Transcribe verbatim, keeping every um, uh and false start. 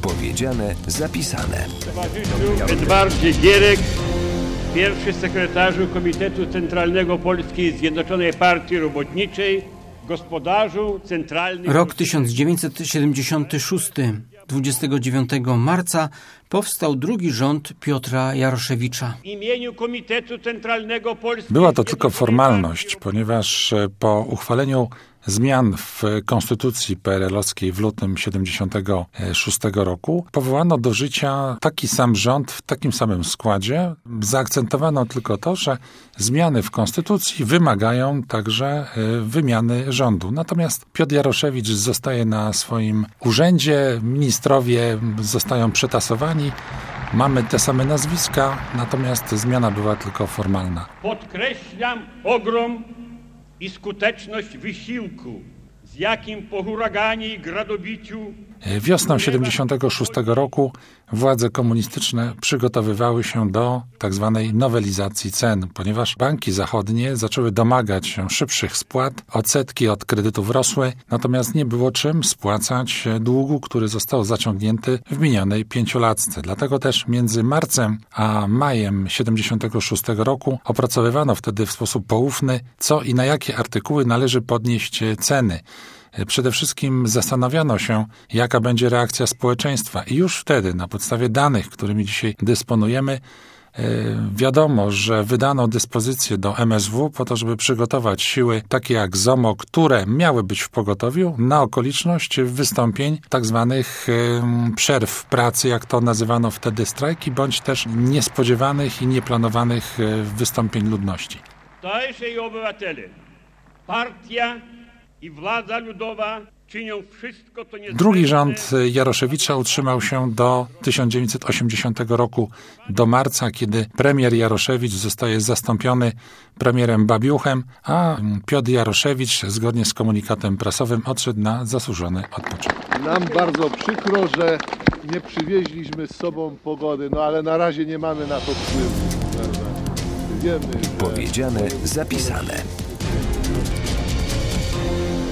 Powiedziane, zapisane. Towarzyszył Edward Gierek, pierwszy sekretarzu Komitetu Centralnego Polskiej Zjednoczonej Partii Robotniczej, gospodarzu centralnych... Rok tysiąc dziewięćset siedemdziesiąty szósty. dwudziestego dziewiątego marca powstał drugi rząd Piotra Jaroszewicza. W imieniu Komitetu Centralnego Polskiej... Była to tylko formalność, ponieważ po uchwaleniu zmian w konstytucji P R L-owskiej w lutym siedemdziesiątego szóstego roku powołano do życia taki sam rząd w takim samym składzie. Zaakcentowano tylko to, że zmiany w konstytucji wymagają także wymiany rządu. Natomiast Piotr Jaroszewicz zostaje na swoim urzędzie, ministrowie zostają przetasowani, mamy te same nazwiska, natomiast zmiana była tylko formalna. Podkreślam ogrom i skuteczność wysiłku, z jakim po huraganie i gradobiciu... Wiosną siedemdziesiątego szóstego roku władze komunistyczne przygotowywały się do tak zwanej nowelizacji cen, ponieważ banki zachodnie zaczęły domagać się szybszych spłat, odsetki od kredytów rosły, natomiast nie było czym spłacać długu, który został zaciągnięty w minionej pięciolatce. Dlatego też między marcem a majem siedemdziesiątego szóstego roku opracowywano wtedy w sposób poufny, co i na jakie artykuły należy podnieść ceny. Przede wszystkim zastanawiano się, jaka będzie reakcja społeczeństwa i już wtedy, na podstawie danych, którymi dzisiaj dysponujemy, wiadomo, że wydano dyspozycję do M S W po to, żeby przygotować siły takie jak ZOMO, które miały być w pogotowiu na okoliczność wystąpień tak zwanych przerw pracy, jak to nazywano wtedy strajki, bądź też niespodziewanych i nieplanowanych wystąpień ludności. Dajcie obywatele, partia i władza ludowa czynią wszystko, to niezbędne... Drugi rząd Jaroszewicza utrzymał się do tysiąc dziewięćset osiemdziesiątego roku, do marca, kiedy premier Jaroszewicz zostaje zastąpiony premierem Babiuchem, a Piotr Jaroszewicz, zgodnie z komunikatem prasowym, odszedł na zasłużony odpoczynek. Nam bardzo przykro, że nie przywieźliśmy z sobą pogody, no ale na razie nie mamy na to wpływu. Wiemy, że... Powiedziane, zapisane.